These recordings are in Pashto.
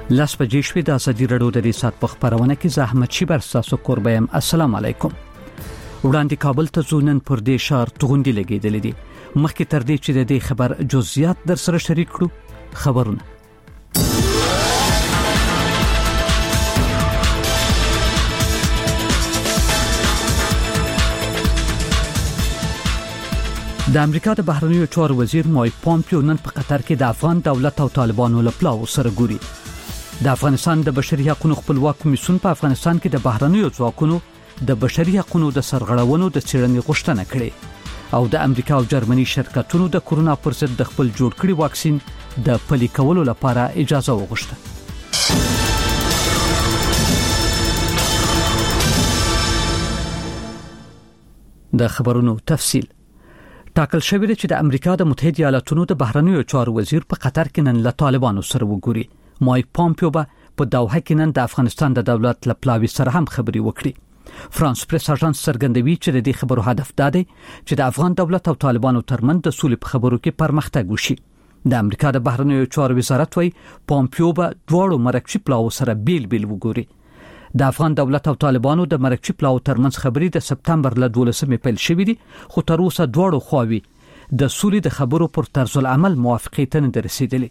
لاس بجې شوې د ازادي رادیو د ریسات په خبرونه کې زحمت شي بر تاسو قربایم. السلام علیکم. وړاندې کابل ته ځونن پر دې شهر توغندي لګیدلې دي. مخکې تر دې چې د دې خبر جزئیات در سره شریک کړو خبرونه. د امریکا د بهرنیو چارو وزیر مایک پامپیو نن په قطر کې د افغان دولت او طالبانو له پلاو سره ګوري. د افغانستان د بشري حقوقو خپلواک کمیسیون په افغانستان کې د بهرنیو ځواکونو د بشري حقوقو د سرغړونو د څېړنې غوښتنه کړې او د امریکا او جرمني شرکتونو د کورونا پر ضد د خپل جوړ کړي واکسین د پلي کولو لپاره اجازه وغوښته. د خبرونو تفصیل ټاکل شوی دی چې د امریکا د متحده ایالاتونو د بهرنیو چارو وزیر په قطر کې نن له طالبانو سره وګوري. مایک پامپیو په دوحه کې نن د افغانستان د دولت له پلاوي سره هم خبري وکړي. فرانس پریس اژانس څرګندوي چې د دې خبرو هدف دا دی چې د افغان دولت او طالبانو ترمنځ د سولې په خبرو کې پرمختګ وشي. د امریکا د بهرنیو چارو وزارت وايي پامپیو به دواړو مرکزي پلاو سره بیل وګوري. د افغان دولت او طالبانو د مرکزي پلاو ترمنځ خبرې د سپتمبر له 12مې پیل شوې دي، خو تر اوسه دواړو خواوې د سولې د خبرو پر طرز العمل موافقې ته نه رسیدلې.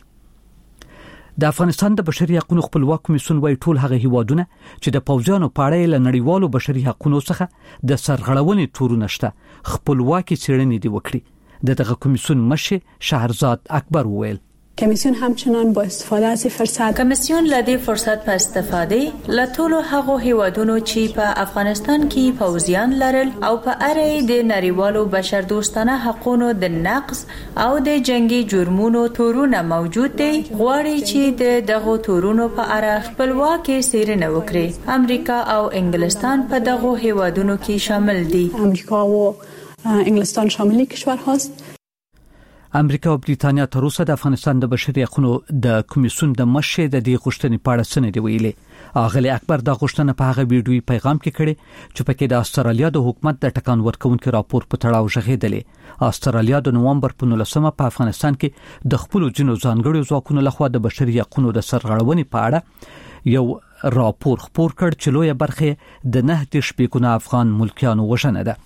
د افغانستان د بشري حقوقو خپلواک کمیسیون وايي ټول هغه هیوادونه چې د پوځیانو په اړه له نړیوالو بشري حقوقو څخه د سرغړونې تورونه شته خپلواکي څېړنې دی وکړي. دغه کمیسیون مشر شهرزاد اکبر وویل کمیسیون همچنان با استفاده از فرصت کمیسیون لدی فرصت په استفاده لټولو هغه هیوادونو چې په افغانستان کې پوځیان لرل او په اړه د نړیوالو بشردوستانه حقوقو د نقض او د جنگي جرمونو تورونه موجود دي غواړي چې دغه تورونو په اړه خپلواکي څېړنه وکړي. امریکا او انګلستان په دغه هیوادونو کې شامل دي. امریکا او انګلستان شامل کشورهاست. امریکا او بریتانیا تر اوسه د افغانستان د بشري حقوقو د کمیسیون د مشر د دې غوښتنې په اړه څه نه دی ویلي. اغلی اکبر د غوښتنې په هغه ویډیوي پیغام کې کړي چې پکې د استرالیا د حکومت د ټکان ورکونکو راپور په تړاو ژغېدلې. استرالیا د نوومبر په 19مه په افغانستان کې د خپل جنو ځانګړو ځواکونو لخوا د بشري حقوقو د سرغړونې په اړه یو راپور خپور کړ چې لویه برخه د 9 شپږونه افغان ملکیانو وژنه ده.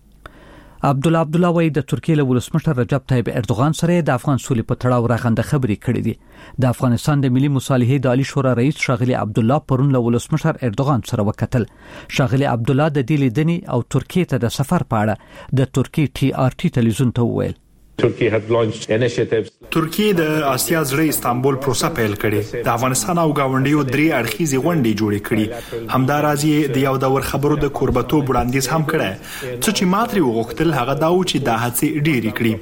عبدالله وای د ترکیه له ولسمشر رجب طیب اردوغان سره د افغان سولې په تړاو راغنده خبرې کړې دي. د افغانستان د ملي مصالحې د عالی شورا رئیس شاغلی عبدالله پرون له ولسمشر اردوغان سره وکتل. شاغلی عبدالله د دې لیدنې او ترکیه ته د سفر په اړه د ترکیه TRT تلویزیون ته وویل ترکیه د آسیا زړه استانبول پروسه پیل کړي. د افغانستان او گاونډیو درې اړخیزې غونډې جوړې کړي. همدارازي د یو دور خبرو د قربتو وړاندیز هم کړي. چې ماتري وغوښتل هغه دا و چې د هڅې ډېری کړي.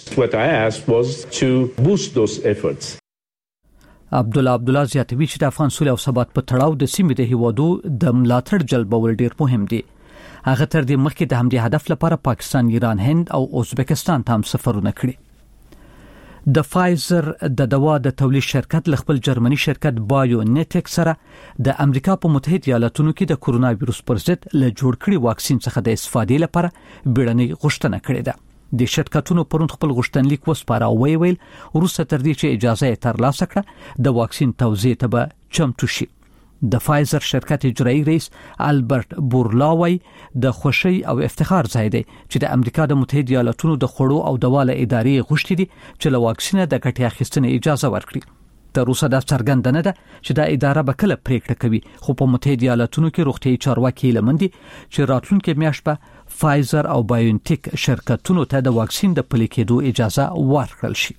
عبدالله زیاتوي چې د افغان سولې او ثبات په تړاو د سیمې د هیوادو د ملاتړ جلبول ډېر مهم دي. هغه تر دې مخکې د همدې هدف لپاره پاکستان، ایران، هند او ازبکستان ته هم سفرونه کړي. د فایزر د دوا د تولید شرکت له خپل جرمني شرکت بایونټیک سره د امریکا په متحده ایالاتونو کې د کورونا وایروس پر ضد له جوړ کړي واکسین څخه د استفادې لپاره بیړنۍ غوښتنه کړې ده. د شرکتونو پرون خپل غوښتنلیک وسپاره او ویل وروسته تر دې چې اجازه یې ترلاسه کړه د واکسین توزیع ته به چمتو شي. د فایزر شرکت اجرایی رئیس البرت بورلاوی د خوشی او افتخار ځای دی چې د امریکا د متحده ایالاتونو د خوړو او دواله ادارې غوښتي دي چې له واکسینه د ګټې اخیستنې اجازه ورکړي. تر اوسه دا څرګند نه ده چې دا اداره به کله پریکړه کوي، خو په متحده ایالاتونو کې روغتیايي چارواکي لمندي چې راتلونکي میاشت په فایزر او بایونټیک شرکتونو ته د واکسین د پلي کېدو اجازه ورکړل شي.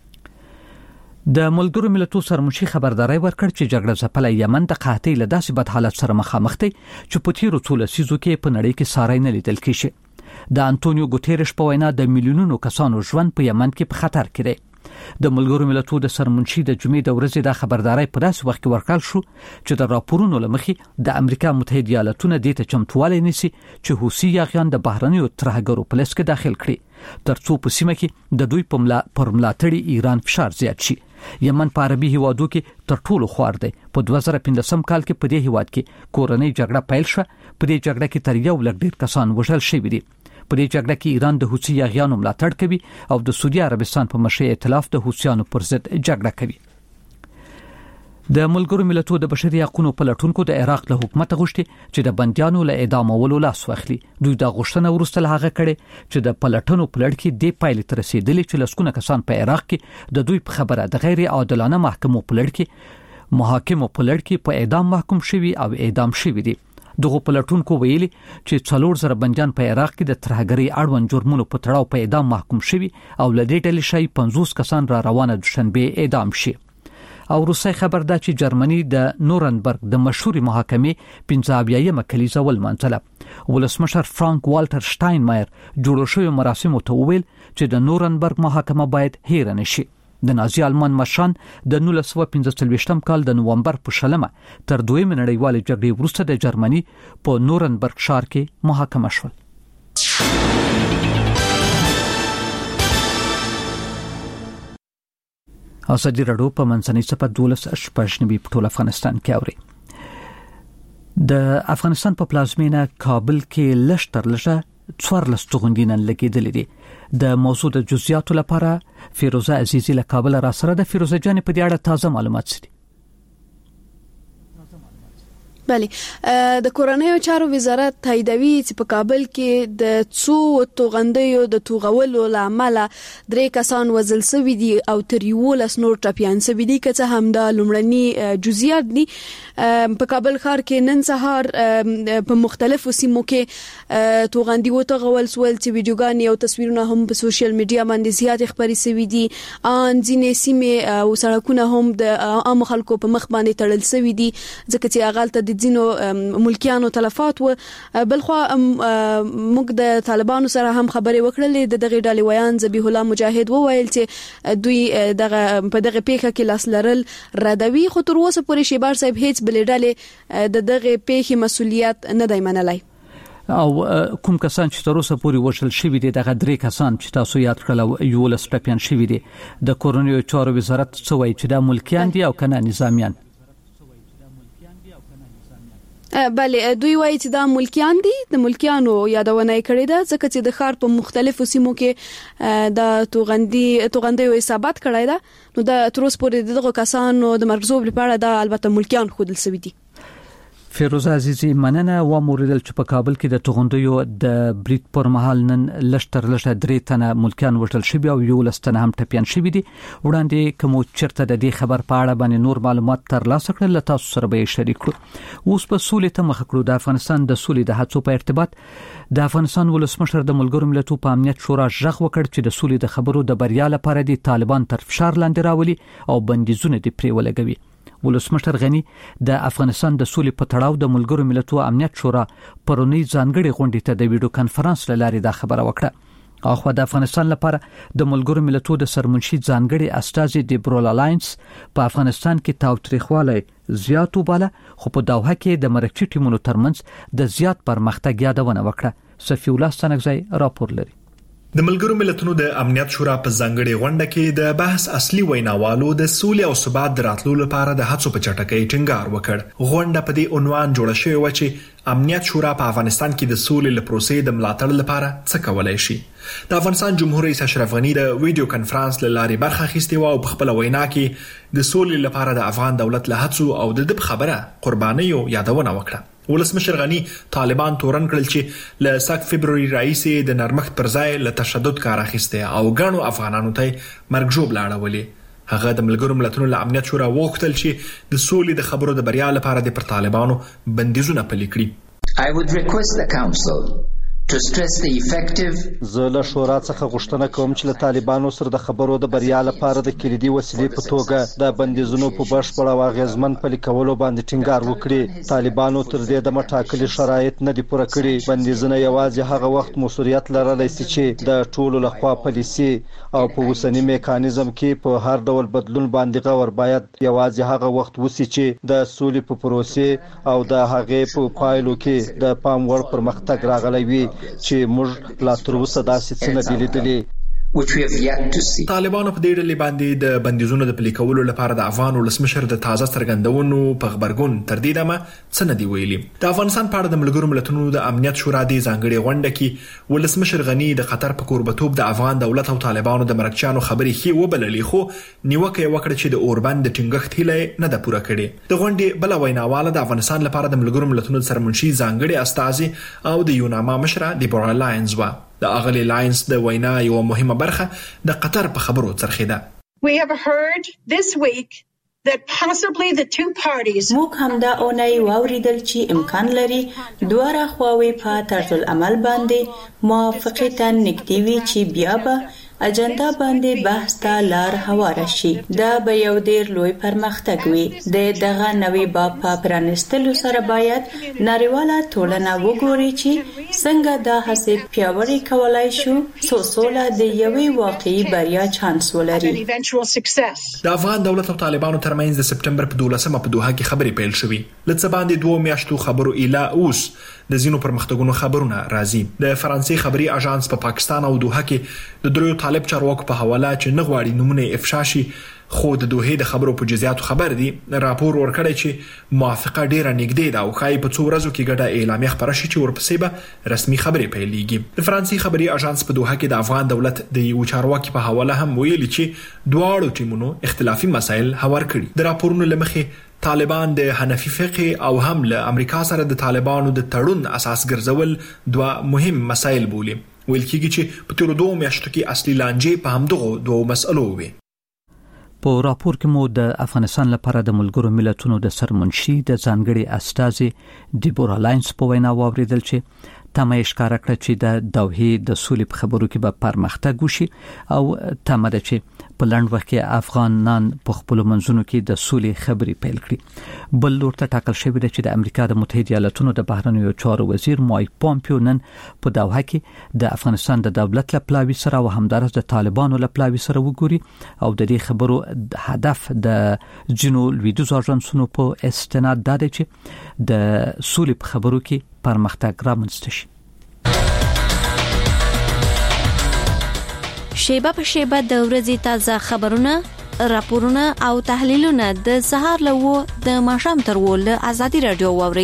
د ملګرو ملتونو سرمنشي خبرداري ورکړ چې جګړه ځپلې یمن د قحطۍ له داسې بد حالت سره مخامخ دی چې په تیرو څو لسیزو کې په نړۍ کې ساری نه لیدل کېږي. د انټونیو ګوتيرش په وینا د میلیونونو کسانو ژوند په یمن کې په خطر کې دی. د ملګرو ملتونو د سرمنشي د جمعې د ورځې د خبرداري په داسې وخت کې ورکړل شو چې د راپورونو لمخې د امریکا متحده ایالاتونو د ته چمتووالی نیسي چې حوثي یاغیان د بهرنیو ترهګرو په لسته کې داخل کړي ترڅو په سیمه کې د دوی په ملاتړي ایران فشار زیات شي. یمن په عربي هیوادو کې تر ټولو خوار دی. په 2015 کال کې په دې هیواد کې کورنۍ جګړه پیل شوه. په دې جګړه کې تر 1 لک ډیر کسان وژل شوي دي. په دې جګړه کې ایران د حوثي یاغیانو ملاتړ کوي او د سعودي عربستان په مشرۍ ائتلاف د حوثیانو پر ضد جګړه کوي. د ملګرو ملتونو د بشري حقوقو پلټونکو د عراق له حکومت غوښتي چې د بنديانو له اعدامولو لاس واخلي. دوی دا غوښتنه ورسته له هغه کړي چې د پلټنو پلړ کې د پایلې تر رسیدلې چې لسکونه کسان په عراق کې د دوی په خبره د غیر عادلانه محکمو پلړ کې په اعدام محکوم شوي او اعدام شوي دي. دغه پلټونکو ویلي چې 4000 بنديان په عراق کې د ترهګرۍ اړوند جرمونو په تړاو په اعدام محکوم شوي او لدې ډلې شي 50 کسان را روانه دوشنبه اعدام شي. او روسي خبر ده چې جرمني د نورنبرګ د مشهوري محاکمې 15 کلیزه ولمنځله. ولسمشر فرانک والټر شټاینمایر جوړ شوی مراسمو ته وویل چې د نورنبرګ محاکمه باید هیر نشي. د نازي آلمان مشران د 1945 کال د نومبر په شلمه تر دویمه نړیوالې جګړې وروسته د جرمني په نورنبرګ ښار کې محاکمه شول. ازادي راډیو په منځنۍ صفه 12 شپږنبي په ټول افغانستان کې اوري. د افغانستان په پلازمینه کابل کې لشتر لشه 14 توغندینن لګیدل دي. د موضوع د جزئیاتو لپاره فیروزه عزیزی له کابل را سره د فیروزه جان په دې اړه تازه معلومات دي. بله د کورنیو چارو وزارت تاییدوي چې په کابل کې د څو توغندیو د توغولو لامل 3 کسان وژل شوي دي او تر 11 نور ټپیان شوي دي که هم د لومړني جزئیات دي. په کابل ښار کې نن سهار په مختلفو سیمو کې توغندي وتغول سول چې ویډیوګان او تصویرونه هم په سوشل میډیا باندې زیات خبري شوي دي. ان ځینې سیمې او سړکونه هم د عام خلکو په مخ باندې تړل شوي دي ځکه چې اغالته د ځینو ملکیانو تلفات و. بلخو موږ د طالبانو سره هم خبرې وکړلې. د دغه ډلې ویان ذبیح الله مجاهد وویل چې دوی په دغه پیښه کې لاس لرل ردوي، خو تر اوسه پورې شیبار صاحب هیڅ بلې ډلې د دغه پیښې مسولیت نه دی منلای. او کوم کسان چې تر اوسه پورې وژل شوي دي دغه 3 کسان چې تاسو یاد کړل یو لس ټپیان شوي دي. د کورنیو چارو وزارت څه وایي چې دا ملکیان دي او کنه نظامیان؟ بله دوی وایي چې دا ملکیان دي. د ملکیانو یادونه کړې ده ځکه چې د ښار په مختلفو سیمو کې د توغندیو حسابات کړای ده. نو د تر اوسه پورې دغه کسانو د مرګ لپاره دا البته ملکیان خودل شوي دي. فیروزه عزیزی مننه. و موریدل چې په کابل کې د توغندیو د بریټ پر مهال نن لشتر 3 تنه ملکیان وژل شوي او 11 تنه هم ټپیان شوي دي. وړاندې کوم چرته د دې خبر په اړه باندې نور معلومات ترلاسه کړل تاسو سره به شریک کړو. اوس په سولې ته مخ کړو. د افغانستان د سولې د هڅو په ارتباط د افغانستان ولسمشر د ملګرو ملتونو په امنیت شورا ژغ وکړ چې د سولې د خبرو د بریا لپاره د طالبان تر فشار لاندې راولي او بندیزونه د پری ولګوي. ولسمشر غنی د افغانستان د سولې په تړاو د ملګرو ملتونو امنیت شورا پرونی ځانګړي غونډې ته د ویډیو کانفرنس لارې دا خبره وکړه. اخو د افغانستان لپاره د ملګرو ملتونو د سرمنشي ځانګړي استازي د برول الاینس په افغانستان کې تاوتریخواله زیات وباله، خو په دوحه کې د مرکزي ټیمونو ترمنځ د زیات پرمختګ یادونه وکړه. صفی الله ستنګزی راپور لري. د ملګرو ملتونو د امنیت شورا په ځانګړي غونډه کې د بحث اصلي ویناوالو د سولې او ثبات د راتلو لپاره د هڅو په چټکۍ ټینګار وکړ. غونډه په دې عنوان جوړه شوې و چې امنیت شورا په افغانستان کې د سولې لپاره پروسې د ملاتړ لپاره څه کولای شي. د افغانستان جمهور رئیس اشرف غنی د ویډیو کانفرنس لارې برخه اخیستې و او په خپل وینا کې د سولې لپاره د افغان دولت له هڅو او د خبره قربانیو یادونه وکړه. ولسمشر غنی طالبان تورن کړل چې ل ساک فبرवरी راځي د نرمښت پر ځای له تشدد کار اخیسته او غاڼو افغانانو ته مرګ جوړ لاړولې. هغه د ملګرو ملتونو له امنیت شورا وغوښتل چې د سولې د خبرو د بریا لپاره د پر طالبانو بندیزونه پلي کړي. I would request the council to stress the effective. زه له شورا څخه غوښتنه کوم چې له طالبانو سره د خبرو د بریا لپاره د کلیدي وسیلې په توګه د بندیزونو په بشپړ او اغیزمن پلي کولو باندې ټینګار وکړي. طالبانو تر دې د مټاکلي شرایط نه دي پوره کړي. بندیزونه یوازې هغه وخت مسؤلیت لرلی شي چې د ټولو لخوا پلي شي او په اوسنی میکانیزم کې په هر ډول بدلون باندې غور باید یوازې هغه وخت وسی چې د سولې په پروسې او د هغې په پایلو کې د پام وړ پرمختګ راغلی وي چې موږ لا تر اوسه داسې څه نه دي لیدلي. which we have yet to see. طالبانو په دې ډلې باندې د بندیزونو د پلي کولو لپاره د افغان ولسمشر د تازه څرګندونو په خبرګون تر دې دمه څه نه دی ویلي. د افغانستان په اړه د ملګرو ملتونو د امنیت شورا د ځانګړي غونډه کې ولسمشر غنی د قطر په کوربتوب د افغان دولت او طالبانو د مرکچیانو خبرې خې وبللې، خو نیوکه وکړه چې د اوربند د ټینګښت هیله نه ده پوره کړې. د غونډې بل ویناواله د افغانستان لپاره د ملګرو ملتونو سرمنشي ځانګړي استازي او د یوناما مشره دیبورا لاینز و. د اغلی لاینز د وینا یو مهمه برخه د قطر په خبرو څرخیده. We have heard this week that possibly the two parties موږ همدا اونۍ واوریدل چې امکان لري دواړه خواوې په طرز العمل باندې موافقه ته نږدې وي چې بیا به اجنډا باندې بحث ته لار هواره شي. دا به یو ډیر لوی پرمختګ وي. د دغه نوې باب په پرانستلو سره باید نړیواله ټولنه وګوري چې څنګه دا هڅې پیاوړې کولای شو څو سوله د یوې واقعي بریا چانس ولري. د افغان دولت او طالبانو ترمنځ د سپټمبر په 12مه په دوحه کې خبرې پیل شوې. لڅ باندې 2 میاشتو خبرو اله اوس د زینو پرمختګونو خبرونه راځي. د فرانسې خبري اژانس په پاکستان او دوحه کې د دریو طالب چارواکو په حواله چې نه غواړي نمونه افشا شي، خو د دوحه د خبرو په جزئیاتو خبر دي، راپور ورکړی چې موافقه ډیره نږدې ده او ښایي په څو ورځو کې ګډه اعلامیه خبره شي چې ورپسې به رسمي خبرې پیلېږي. د فرانسې خبري اژانس په دوحه کې د افغان دولت د یو چارواکي په حواله هم ویلي چې دواړو ټیمونو اختلافي مسایل هوار کړي. د راپورونو لمخې طالبان د حنفي فقه او هم له امریکا سره د طالبانو د تړون اساس ګرځول دوه مهم مسایل بولي. ویل کېږي چې په تیر 2 میاشتو کې اصلي لانجې په همدغو دوه مسألو وي. په راپور کې مو د افغانستان لپاره د ملګرو ملتونو د سرمنشي د ځانګړي استازي دیبورا لاینز په وینا واوریدل چې تمه ښکارا کړه چې د دوحه د سولې په خبرو کې به پرمختګ وشي او تمه ده چې په لنډ وخت کې افغانان په خپل منځونو کې د سولې خبرې پیل کړي. بل لور ته ټاکل شوی دی چې د امریکا د متحده ایالاتونو د بهرنیو چارو وزیر مایک پومپیو نن په دوحه کې د افغانستان د دولت لپلاوي سره او همدارس د طالبانو لپلاوي سره وګوري او د دې خبرو هدف د جنو لویدیز اژانسونو په استناد ده چې د سولې په خبرو کې پرمختګ رامنځته شي. شیبه په شیبه د ورځې تازه خبرونه، راپورونه او تحلیلونه د سهار له د ماښام تر له ازادي رادیو واوري.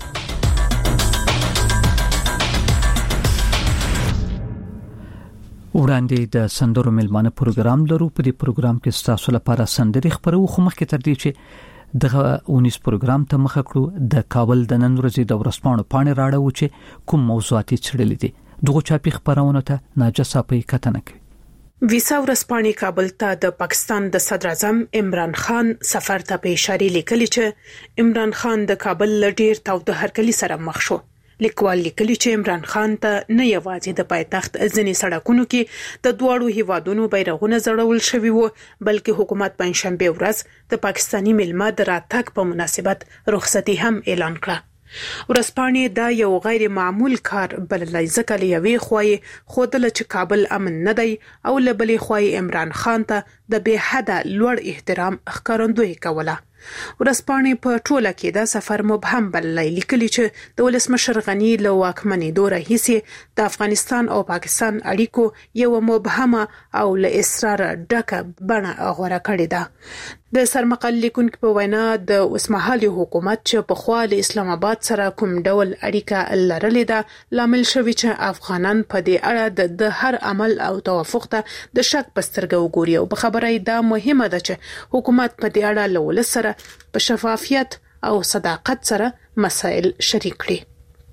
وړاندې د سندرو ملمانه پروګرام لرو. په دې پروګرام کې ستاسو لپاره سندري خبرو خو مخکې تر دې چې دغه 19 پروګرام ته مخه کړو د کابل د نن ورځې د ورسپانو پاڼې راړو چې کوم موضوعاتي چړلې دي. دغه چاپی خبرونه ته ناجسه په کتنه کوي. ویسا ورسپانې کابل ته د پاکستان د صدر اعظم عمران خان سفر ته په اشاره لیکلي چې عمران خان د کابل لډیر تاوده هرکلی سره مخ شو. لیکوال لیکلي چې عمران خان ته نه یوازې د پایتخت ځینې سړکونو کې د دوړو هیوادونو بیرغونه زړول شوي وو، بلکې حکومت پنځشنبه ورځ د پاکستانی ملما د راتګ په مناسبت رخصتي هم اعلان کړه. ورسپانې دا یو غیر معمول کار بللای ځکه لوي خوای خودل چې کابل امن نه دی او لبلې خوای عمران خان ته د به حد لوړ احترام ښکارندوی کوله. ورسپانې په ټوله کې دا سفر مبهم بللای لیکلي چې د ولسمشر غنی له واکمنۍ دوره هیڅ د افغانستان او پاکستان اړیکو یو مبهمه او له اصرار ډکه بڼه غوړه کړې ده. د سرمقال لیکونکو په وینا د اوسمهالي حکومت چې په خوا له اسلام آباد سره کوم ډول اړیکه لرلې ده لامل شوی چې افغانان په دې اړه د هر عمل او توافق ته د شک پسترګو وګوري او په خبره دا مهمه ده چې حکومت په دې اړه له ولس سره په شفافیت او صداقت سره مسائل شریک کړي.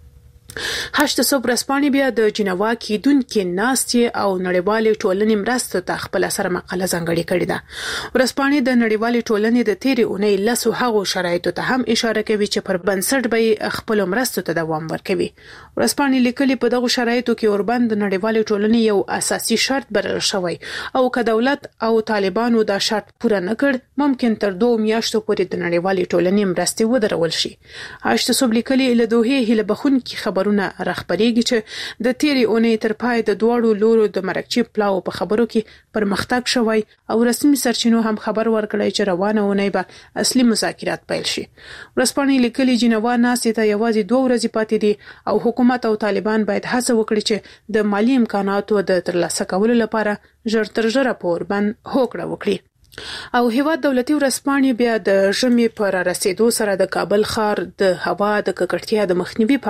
هشت صبح ورځپاڼې بیا د جنوا کېدونکې ناستې او نړیوالې ټولنې مرستو ته خپل سره مقاله ځانګړې کړې ده. ورځپاڼې د نړیوالې ټولنې د تیرې اونۍ لسو هغو شرایطو ته هم اشاره کوي چې پر بنسټ به خپل مرستو ته دوام ورکوي. ورځپاڼې لیکلي په دغه شرایطو کې اوربند د نړیوالې ټولنې یو اساسي شرط بلل شوی او که دولت او طالبانو دا شرط پوره نه کړ ممکن تر 2 میاشتو پورې د نړیوالې ټولنې مرستې ودرول شي. هشت صبح لیکلي له دوه هله بخون کې خبرونه راخبرېږي چې د تیری اونۍ تر پای د دوړو لورو د مرکچی پلاو په خبرو کې پرمختګ شوی او رسمي سرچینو هم خبر ورکړی چې روانه اونۍ به اصلي مذاکرات پیل شي. ورځپاڼې لیکلي جنوا ناستې ته یوازې 2 ورځې پاتې دي او حکومت او طالبان باید هڅه وکړي چې د مالی امکاناتو د ترلاسه کولو لپاره ژر تر ژره په اوربند هوکړه وکړي. او هیواد دولتي ورځپاڼې بیا د ژمي پر رسیدو سره د کابل ښار د هوا د ککړتیا د مخنیوي